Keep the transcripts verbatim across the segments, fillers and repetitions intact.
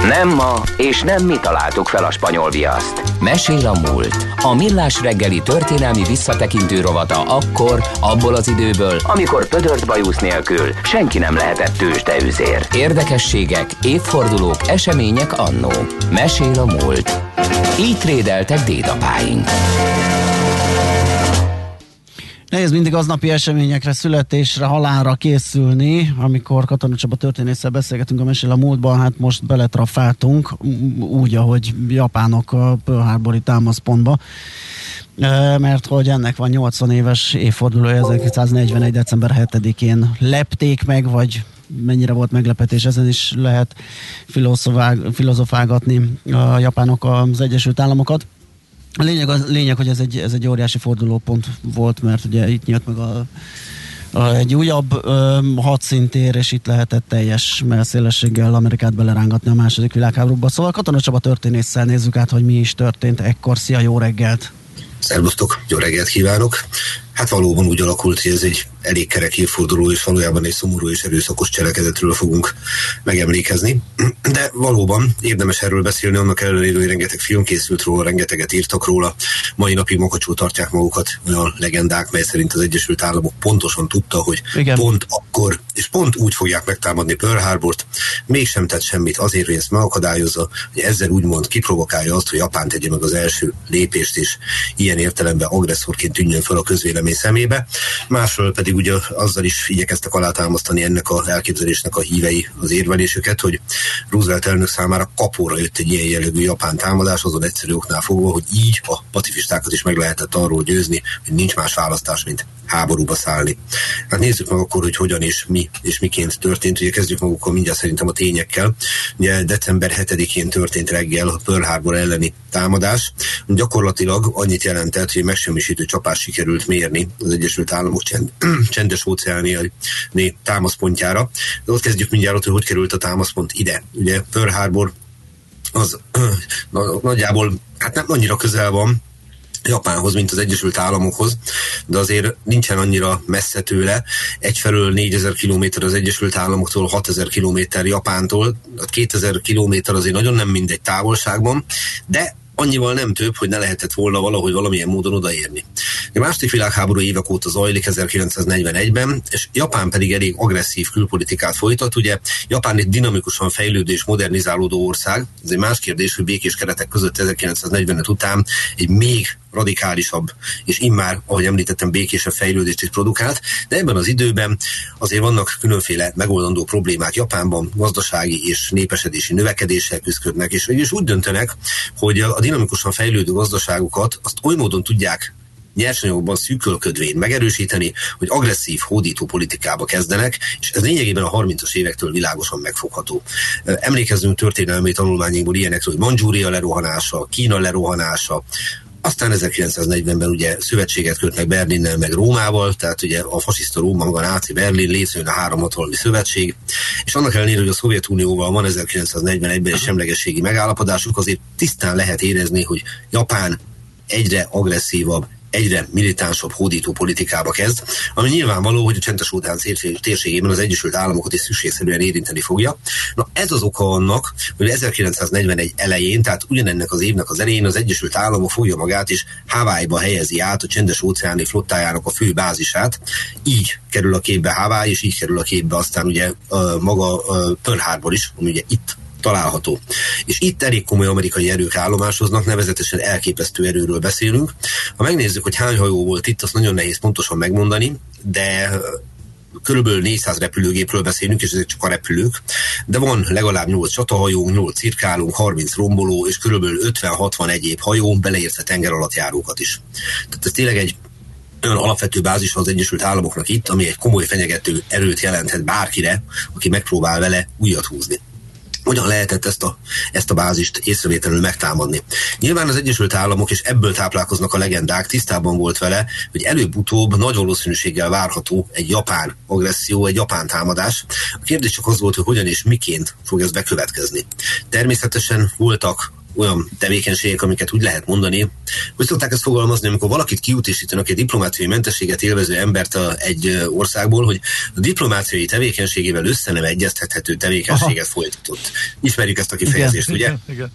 Nem ma, és nem mi találtuk fel a spanyol viaszt. Mesél a múlt. A Millás reggeli történelmi visszatekintő rovata akkor, abból az időből, amikor pödört bajusz nélkül senki nem lehetett tőzsdeüzér. Érdekességek, évfordulók, események annó. Mesél a múlt. Így trédeltek dédapáink. Nehéz mindig aznapi eseményekre, születésre, halálra készülni. Amikor Katona Csaba történésszel beszélgetünk a Mesél a múltban, hát most beletrafáltunk, úgy, ahogy japánok a Pearl Harbor-i támaszpontba, mert hogy ennek van nyolcvan éves évfordulója, ezerkilencszáznegyvenegy. december hetedikén lepték meg, vagy mennyire volt meglepetés, ezen is lehet filozofálgatni a japánok az Egyesült Államokat. A lényeg, az, lényeg, hogy ez egy, ez egy óriási fordulópont volt, mert ugye itt nyílt meg a, a, egy újabb ö, hadszintér, és itt lehetett teljes mellszélességgel Amerikát belerángatni a második világháborúba. Szóval Katona Csaba történésszel nézzük át, hogy mi is történt ekkor. Szia, jó reggelt! Szervusztok, jó reggelt kívánok! Hát valóban úgy alakult, hogy ez egy elég kerek évforduló, és valójában egy szomorú és erőszakos cselekedetről fogunk megemlékezni. De valóban érdemes erről beszélni, annak ellenére, hogy rengeteg film készült róla, rengeteget írtak róla. Mai napig makacsul tartják magukat olyan legendák, mely szerint az Egyesült Államok pontosan tudta, hogy igen, pont akkor, és pont úgy fogják megtámadni Pearl Harbort, mégsem tett semmit azért, hogy ezt megakadályozza, hogy ezzel úgymond kiprovokálja azt, hogy Japán tegye meg az első lépést, és ilyen értelemben agresszorként tűnjön fel a közvélemény szemébe. Másról pedig ugye azzal is igyekeztek alátámasztani ennek az elképzelésnek a hívei az érvelésüket, hogy Roosevelt elnök számára kapóra jött egy ilyen jellegű japán támadás, azon egyszerű oknál fogva, hogy így a pacifistákat is meg lehetett arról győzni, hogy nincs más választás, mint háborúba szállni. Hát nézzük meg akkor, hogy hogyan és mi és miként történt. Ugye kezdjük magukkal mindjárt szerintem a tényekkel. Ugye december hetedikén történt reggel a Pearl Harbor elleni támadás. Gyakorlatilag annyit jelentett, hogy megsemmisítő csapás sikerült mérni az Egyesült Államok csend, csendes óceáni támaszpontjára. De ott kezdjük mindjárt, hogy hogy került a támaszpont ide. Ugye Pearl Harbor az nagyjából hát nem annyira közel van Japánhoz, mint az Egyesült Államokhoz, de azért nincsen annyira messze tőle. Egyfelől négyezer kilométer az Egyesült Államoktól, hatezer kilométer Japántól, kétezer kilométer azért nagyon nem mindegy távolságban, de annyival nem több, hogy ne lehetett volna valahogy valamilyen módon odaérni. A második világháború évek óta zajlik ezerkilencszáznegyvenegyben, és Japán pedig elég agresszív külpolitikát folytat. Ugye Japán egy dinamikusan fejlődő és modernizálódó ország. Ez egy más kérdés, hogy békés keretek között ezerkilencszáznegyvenöt után egy még radikálisabb, és immár, ahogy említettem, békésebb fejlődést is produkált, de ebben az időben azért vannak különféle megoldandó problémák Japánban, gazdasági és népesedési növekedéssel küzdködnek, és, és úgy döntenek, hogy a dinamikusan fejlődő gazdaságukat azt oly módon tudják nyersanyagokban szűkölködvén megerősíteni, hogy agresszív hódító politikába kezdenek, és ez lényegében a harmincas évektől világosan megfogható. Emlékezzünk történelmi tanulmányainkból ilyenekről, hogy Mandzsúria lerohanása, Kína lerohanása, aztán ezerkilencszáznegyvenben ugye szövetséget kötnek Berlinnel meg Rómával, tehát ugye a fasiszta Róma, maga a náci Berlin, létrejön a háromhatalmi szövetség, és annak ellenére, hogy a Szovjetunióval van ezerkilencszáznegyvenegyben egy semlegességi megállapodásuk, azért tisztán lehet érezni, hogy Japán egyre agresszívabb, egyre militánsabb hódító politikába kezd, ami nyilvánvaló, hogy a csendes óceán térségében az Egyesült Államokat is szükségszerűen érinteni fogja. Na ez az oka annak, hogy ezerkilencszáznegyvenegy elején, tehát ugyanennek az évnek az elején az Egyesült Államok fogja magát és Hawaii-ba helyezi át a csendes óceáni flottájának a fő bázisát. Így kerül a képbe Hawaii, és így kerül a képbe aztán ugye uh, maga uh, Pearl Harbor is, ami ugye itt található. És itt elég komoly amerikai erők állomásoznak, nevezetesen elképesztő erőről beszélünk. Ha megnézzük, hogy hány hajó volt itt, azt nagyon nehéz pontosan megmondani, de körülbelül négyszáz repülőgépről beszélünk, és ezek csak a repülők, de van legalább nyolc csatahajónk, nyolc cirkálunk, harminc romboló, és körülbelül ötven-hatvan egyéb hajó, beleértve tengeralattjárókat is. Tehát ez tényleg egy olyan alapvető bázis az Egyesült Államoknak itt, ami egy komoly fenyegető erőt jelenthet bárkire, aki megpróbál vele újat húzni. Hogyan lehetett ezt a, ezt a bázist észrevétlenül megtámadni? Nyilván az Egyesült Államok, és ebből táplálkoznak a legendák, tisztában volt vele, hogy előbb-utóbb nagy valószínűséggel várható egy japán agresszió, egy japán támadás. A kérdés csak az volt, hogy hogyan és miként fog ez bekövetkezni. Természetesen voltak olyan tevékenységek, amiket úgy lehet mondani, hogy szokták ezt fogalmazni, amikor valakit kiutasítanak egy diplomáciai mentességet élvező embert a, egy országból, hogy a diplomáciai tevékenységével össze nem egyeztethető tevékenységet Aha. folytatott. Ismerjük ezt a kifejezést, igen, ugye? Igen, igen.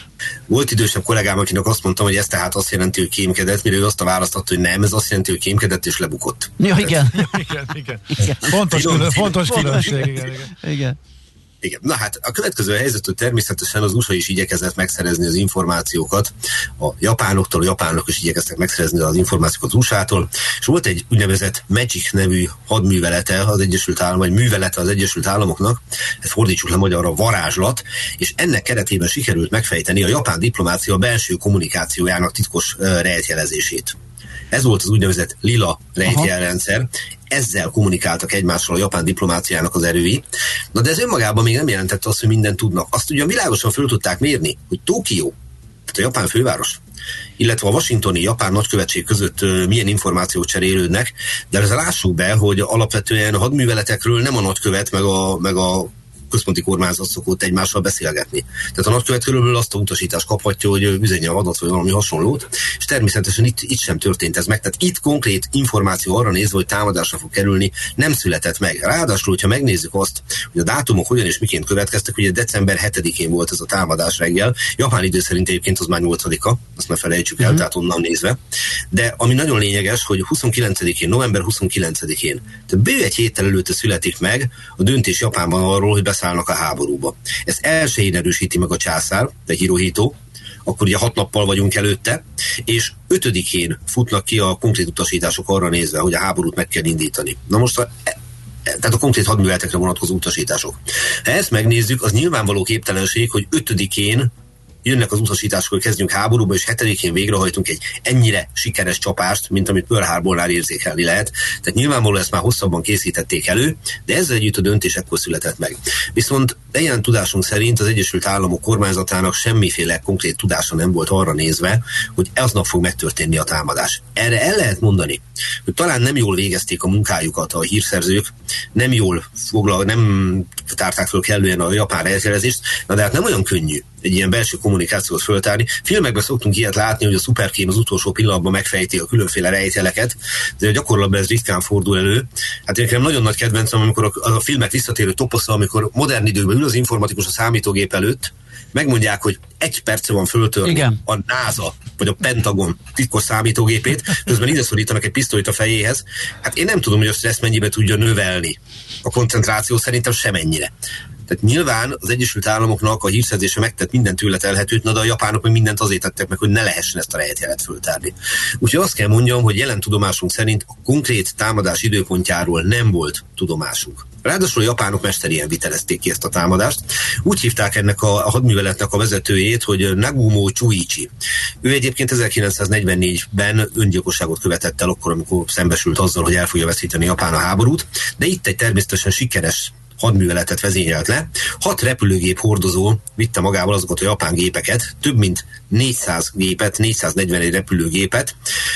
Volt idősebb kollégám, akinek azt mondtam, hogy ez tehát azt jelenti, hogy kémkedett, mire ő azt a választ adta, hogy nem, ez azt jelenti, hogy kémkedett és lebukott. Ja, igen. igen, igen. igen. Fontos, külön, fontos különbség. Igen, igen. igen. Igen. Na hát a következő helyzetű természetesen az u es á is igyekezett megszerezni az információkat a japánoktól, a japánok is igyekeztek megszerezni az információkat az u es á-tól, és volt egy úgynevezett Magic nevű hadművelete az Egyesült Államok, vagy művelete az Egyesült Államoknak, ezt fordítsuk le magyarra, varázslat, és ennek keretében sikerült megfejteni a japán diplomácia belső kommunikációjának titkos uh, rejtjelezését. Ez volt az úgynevezett lila rejtjelrendszer. Ezzel kommunikáltak egymással a japán diplomáciának az erői. Na de ez önmagában még nem jelentette azt, hogy mindent tudnak. Azt ugyan világosan föl tudták mérni, hogy Tokió, tehát a japán főváros, illetve a washingtoni japán nagykövetség között uh, milyen információk cserélődnek, de ezzel lássuk be, hogy alapvetően a hadműveletekről nem a nagykövet, meg a, meg a központi kormányzat szokott egymással beszélgetni. Tehát a nagykövet körülbelül azt a utasítást kaphatja, hogy üzenje a hadat, vagy valami hasonlót, és természetesen itt, itt sem történt ez meg. Tehát itt konkrét információ arra nézve, hogy támadásra fog kerülni, nem született meg. Ráadásul, hogyha megnézzük azt, hogy a dátumok hogyan és miként következtek, ugye december hetedikén volt ez a támadás reggel, japán idő szerint egyébként az már nyolcadika, azt ne felejtsük el, mm-hmm. tehát onnan nézve. De ami nagyon lényeges, hogy huszonkilencedikén, november huszonkilencedikén, tehát bő egy héttel előtte születik meg a döntés Japánban arról, hogy szállnak a háborúba. Ezt elsőjén erősíti meg a császár, de Hirohito, akkor ugye hat nappal vagyunk előtte, és ötödikén futnak ki a konkrét utasítások arra nézve, hogy a háborút meg kell indítani. Na most a, tehát a konkrét hadműveletekre vonatkozó utasítások. Ha ezt megnézzük, az nyilvánvaló képtelenség, hogy ötödikén jönnek az utasítások, hogy kezdjünk háborúba, és hetedikén végrehajtunk egy ennyire sikeres csapást, mint amit Pearl Harbornál érzékelni lehet. Tehát nyilvánvalóan ezt már hosszabban készítették elő, de ezzel együtt a döntés ekkor született meg. Viszont ilyen tudásunk szerint az Egyesült Államok kormányzatának semmiféle konkrét tudása nem volt arra nézve, hogy aznap fog megtörténni a támadás. Erre el lehet mondani, hogy talán nem jól végezték a munkájukat a hírszerzők, nem jól foglal, nem tárták föl kellően a japán rejtjelezést, na de hát nem olyan könnyű egy ilyen belső kommunikációt föltárni. Filmekben szoktunk ilyet látni, hogy a szuperkém az utolsó pillanatban megfejti a különféle rejtjeleket, de a gyakorlatban ez ritkán fordul elő. Hát nekem nagyon nagy kedvencem, amikor a, a filmek visszatérő toposza, amikor modern időkben ül az informatikus a számítógép előtt, megmondják, hogy egy perce van föltörni Igen. a NASA vagy a Pentagon titkos számítógépét, közben ide szorítanak egy pisztolyt a fejéhez. Hát én nem tudom, hogy a stressz mennyibe tudja növelni. A koncentráció szerintem semennyire. Tehát nyilván az Egyesült Államoknak a hírszerzése megtett minden tőle telhetőt, na de a japánok meg mindent azért tettek meg, hogy ne lehessen ezt a rejtjelet föltárni. Úgyhogy azt kell mondjam, hogy jelen tudomásunk szerint a konkrét támadás időpontjáról nem volt tudomásunk. Ráadásul a japánok mesterien vitelezték ki ezt a támadást. Úgy hívták ennek a, a hadműveletnek a vezetőjét, hogy Nagumo Chuichi. Ő egyébként ezerkilencszáznegyvennégyben öngyilkosságot követett el akkor, amikor szembesült azzal, hogy el fogja veszíteni Japán a háborút, de itt egy természetesen sikeres hadműveletet vezényelt le. Hat repülőgép hordozó vitte magával azokat a japán gépeket, több mint négyszáz gépet, négyszáznegyvenegy repülőgépet,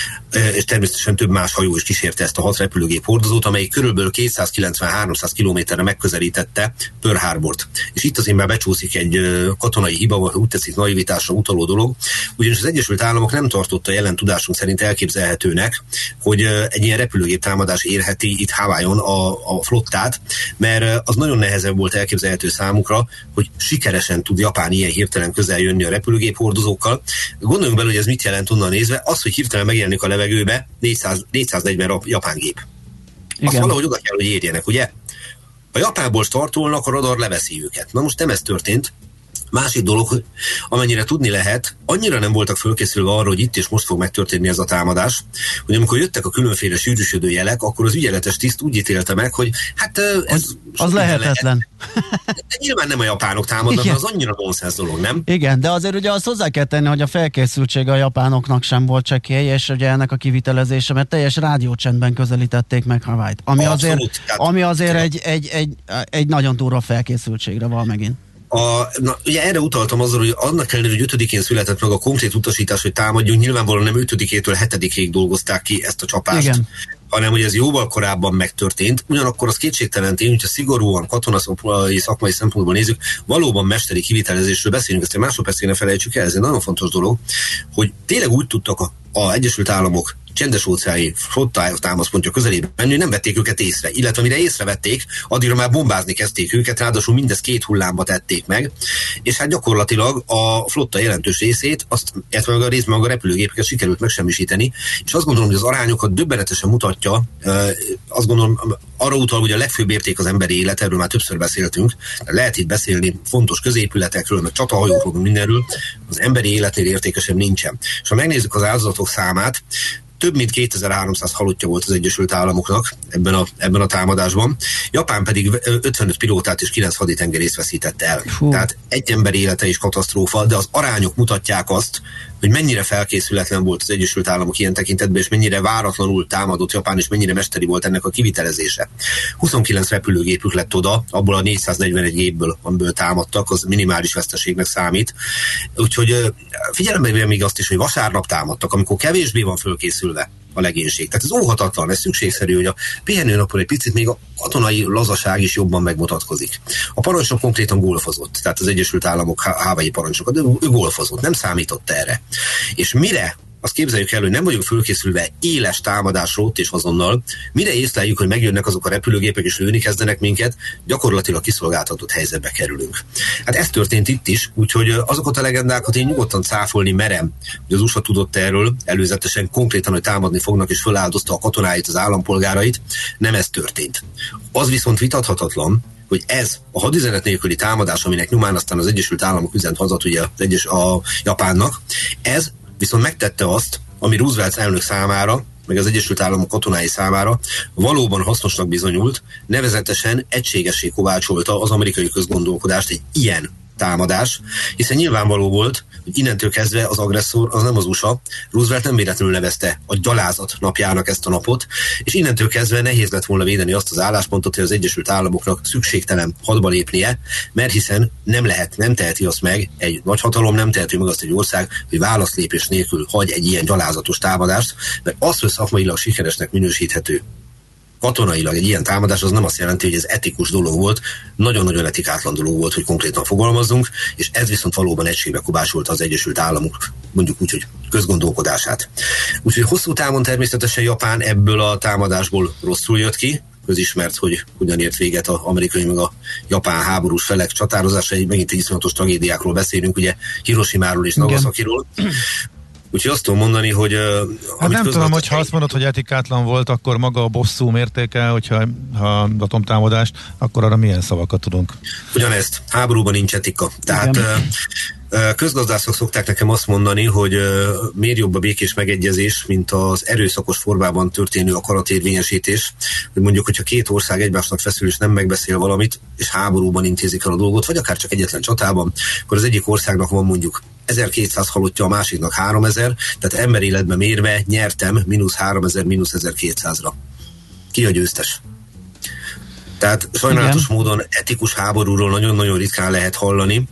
és természetesen több más hajó is kísérte ezt a hat repülőgép hordozót, amely körülbelül kétszázkilencven-háromszáz kilométerre megközelítette Pearl Harbort. És itt azért már becsúszik egy katonai hiba, úgy teszik naivitásra utaló dolog, ugyanis az Egyesült Államok nem tartotta jelen tudásunk szerint elképzelhetőnek, hogy egy ilyen repülőgép támadás érheti itt Hawaiion a, a flottát, mert az nagyon nehezebb volt elképzelhető számukra, hogy sikeresen tud Japán ilyen hirtelen közel jönni a repülőgép hordozókkal. Gondoljunk bele, hogy ez mit jelent onnan nézve, az, hogy hirtelen megjelenik a levegőbe négyszáz, négyszáznegyven japán gép. Igen. Azt valahogy oda kell, hogy érjenek, ugye? A Japánból startolnak, a radar leveszi őket. Na most nem ez történt. Másik dolog, hogy amennyire tudni lehet, annyira nem voltak fölkészülve arra, hogy itt és most fog megtörténni ez a támadás, hogy amikor jöttek a különféle sűrűsödő jelek, akkor az ügyeletes tiszt úgy ítélte meg, hogy hát ez... Az, az lehetetlen. Lehet. De nyilván nem a japánok támadnak, mert az annyira nonsens dolog, nem? Igen, de azért ugye azt hozzá kell tenni, hogy a felkészültsége a japánoknak sem volt csekély, és ugye ennek a kivitelezése, mert teljes rádiócsendben közelítették meg Hawaii-t. Ami Abszolút, azért, tehát, ami azért egy, egy, egy, egy nagyon durva felkészültségre van megint. A, na, ugye erre utaltam azzal, hogy annak ellenére, hogy ötödikén született meg a konkrét utasítás, hogy támadjunk, nyilvánvalóan nem ötödikétől hetedikéig dolgozták ki ezt a csapást, Igen. hanem hogy ez jóval korábban megtörtént. Ugyanakkor az kétségtelen tény, hogyha szigorúan katonai szakmai szempontból nézzük, valóban mesteri kivitelezésről beszélünk, ezt egy másodpercig ne felejtsük el, ez egy nagyon fontos dolog, hogy tényleg úgy tudtak a, a Egyesült Államok csendes-óceáni flottája támaszpontja közelében menni, nem vették őket észre. Illetve mire észrevették, addigra már bombázni kezdték őket, ráadásul mindezt két hullámba tették meg, és hát gyakorlatilag a flotta jelentős részét, azt, illetve a részben a repülőgépeket sikerült megsemmisíteni, és azt gondolom, hogy az arányokat döbbenetesen mutatja, azt gondolom, arra utal, hogy a legfőbb érték az emberi élet, erről már többször beszéltünk, lehet itt beszélni fontos középületekről, meg csatahajókról, mindenről, az emberi életnél értékesebb nincsen. És ha megnézzük az áldozatok számát, több mint kétezer-háromszáz halottja volt az Egyesült Államoknak ebben a, ebben a támadásban. Japán pedig ötvenöt pilótát és kilenc haditengerészt veszített el. Fú. Tehát egy ember élete is katasztrófa, de az arányok mutatják azt, hogy mennyire felkészületlen volt az Egyesült Államok ilyen tekintetben, és mennyire váratlanul támadott Japán, és mennyire mesteri volt ennek a kivitelezése. huszonkilenc repülőgépük lett oda, abból a négyszáznegyvenegy gépből, amiből támadtak, az minimális veszteségnek számít. Úgyhogy figyelembe véve még azt is, hogy vasárnap támadtak, amikor kevésbé van fölkészülve a legénység. Tehát ez óhatatlan, ez szükségszerű, hogy a pihenőnapon egy picit még a katonai lazaság is jobban megmutatkozik. A parancsnok konkrétan golfozott, tehát az Egyesült Államok Hawaii parancsnoka, de ő golfozott, nem számított erre. És mire azt képzeljük el, hogy nem vagyunk fölkészülve éles támadásra ott és azonnal, mire észleljük, hogy megjönnek azok a repülőgépek és lőni kezdenek minket, gyakorlatilag kiszolgáltatott helyzetbe kerülünk. Hát ez történt itt is, úgyhogy azokat a legendákat én nyugodtan cáfolni merem, hogy az u es á tudott erről előzetesen konkrétan, hogy támadni fognak, és föláldozta a katonáit, az állampolgárait, nem ez történt. Az viszont vitathatatlan, hogy ez a hadüzenet nélküli támadás, aminek nyomán aztán az Egyesült Államok üzent hazat ugye az egyes, a Japánnak, ez viszont megtette azt, ami Roosevelt elnök számára, meg az Egyesült Államok katonái számára valóban hasznosnak bizonyult, nevezetesen egységessé kovácsolta az amerikai közgondolkodást egy ilyen támadás, hiszen nyilvánvaló volt, hogy innentől kezdve az agresszor az nem az u es á, Roosevelt nem véletlenül nevezte a gyalázat napjának ezt a napot, és innentől kezdve nehéz lett volna védeni azt az álláspontot, hogy az Egyesült Államoknak szükségtelen hadba lépnie, mert hiszen nem lehet, nem teheti azt meg, egy nagyhatalom nem teheti meg azt egy ország, hogy válaszlépés nélkül hagy egy ilyen gyalázatos támadást, mert az, hogy szakmailag sikeresnek minősíthető katonailag egy ilyen támadás, az nem azt jelenti, hogy ez etikus dolog volt, nagyon-nagyon etikátlan dolog volt, hogy konkrétan fogalmazzunk, és ez viszont valóban egységbe kovácsolta az Egyesült Államok, mondjuk úgy, hogy közgondolkodását. Úgyhogy hosszú távon természetesen Japán ebből a támadásból rosszul jött ki, közismert, hogy hogyan ért véget az amerikai meg a japán háborús felek csatározása, megint egy iszonyatos tragédiákról beszélünk, ugye Hiroshimáról és Nagasakiról. Úgyhogy azt tudom mondani, hogy... Uh, hát nem tudom, hogy ha azt mondod, hogy etikátlan volt, akkor maga a bosszú mértéke, hogyha ha atomtámadást, akkor arra milyen szavakat tudunk? Ugyanezt, háborúban nincs etika. Tehát uh, uh, közgazdászok szokták nekem azt mondani, hogy uh, miért jobb a békés megegyezés, mint az erőszakos formában történő akaratérvényesítés. Hogy mondjuk, hogyha két ország egymásnak feszül és nem megbeszél valamit, és háborúban intézik el a dolgot, vagy akár csak egyetlen csatában, akkor az egyik országnak van mondjuk ezerkétszáz halottja, a másiknak háromezer, tehát emberéletben mérve nyertem mínusz háromezer, mínusz ezerkétszázra. Ki a győztes? Tehát sajnálatos Igen. módon etikus háborúról nagyon-nagyon ritkán lehet hallani.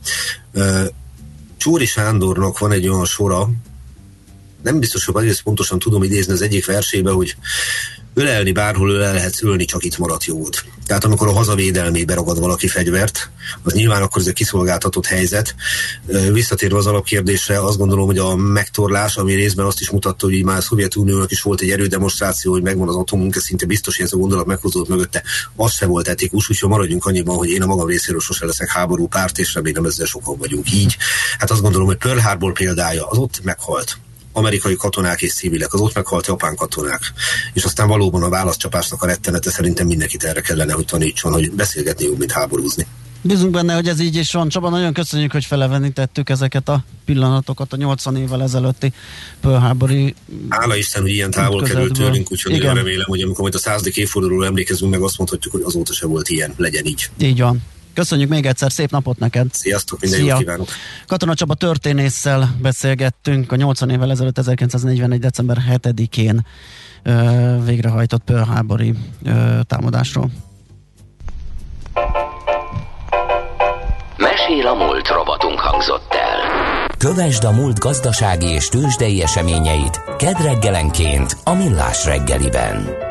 Csóri Sándornak van egy olyan sora, nem biztos, hogy egész pontosan tudom idézni az egyik versébe, hogy ölelni bárhol ölelhetsz, ölni csak itt maradt jót. Tehát amikor a hazavédelmébe ragad valaki fegyvert, az nyilván akkor ez egy kiszolgáltatott helyzet. Visszatérve az alapkérdésre, azt gondolom, hogy a megtorlás, ami részben azt is mutatta, hogy már a Szovjetuniónak is volt egy erődemonstráció, hogy megvan az atomunk, ez szinte biztos, hogy ez a gondolat meghozódott mögötte. Az se volt etikus, úgyhogy maradjunk annyiban, hogy én a magam részéről sose leszek háború párt, és remélem ezzel sokan vagyunk így. Hát azt gondolom, hogy Pearl Harbor példája, az ott meghalt. Amerikai katonák és civilek, az ott meghalt japán katonák. És aztán valóban a válaszcsapásnak a rettenete szerintem mindenkit erre kellene, hogy tanítson, hogy beszélgetni jobb, mint háborúzni. Bízunk benne, hogy ez így is van. Csaba, nagyon köszönjük, hogy felevenítettük ezeket a pillanatokat a nyolcvan évvel ezelőtti Pearl Harbor-i. Hála Isten, hogy ilyen távol került tőlünk, úgyhogy nagyon remélem, hogy amikor majd a századik évfordulóról emlékezünk meg, azt mondhatjuk, hogy azóta se volt ilyen, legyen így. Így van. Köszönjük még egyszer, szép napot neked! Sziasztok, minden jót kívánok! Katona Csaba történésszel beszélgettünk a nyolcvan évvel ezelőtt ezerkilencszáznegyvenegy. december hetedikén ö, végrehajtott Pearl Harbor-i ö, támadásról. Mesél a múlt robotunk hangzott el. Kövesd a múlt gazdasági és tőzsdei eseményeit kedd reggelenként a Millás reggeliben.